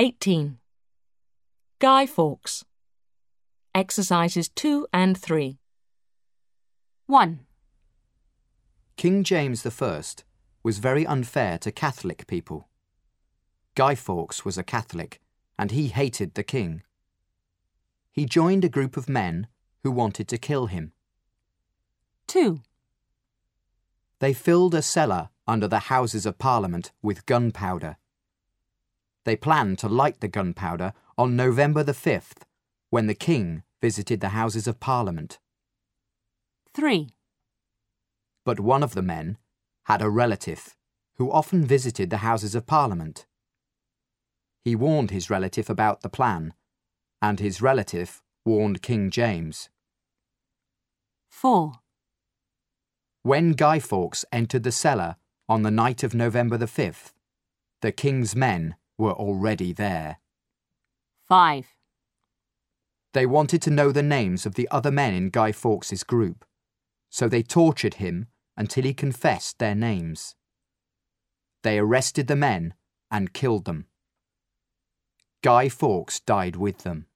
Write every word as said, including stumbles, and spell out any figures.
eighteen. Guy Fawkes. Exercises two and three. one. King James the First was very unfair to Catholic people. Guy Fawkes was a Catholic, and he hated the king. He joined a group of men who wanted to kill him. two. They filled a cellar under the Houses of Parliament with gunpowder. They planned to light the gunpowder on November the fifth, when the king visited the Houses of Parliament. three. But one of the men had a relative who often visited the Houses of Parliament. He warned his relative about the plan, and his relative warned King James. four. When Guy Fawkes entered the cellar on the night of November the fifth, the king's men were already there. five. They wanted to know the names of the other men in Guy Fawkes's group, so they tortured him until he confessed their names. They arrested the men and killed them. Guy Fawkes died with them.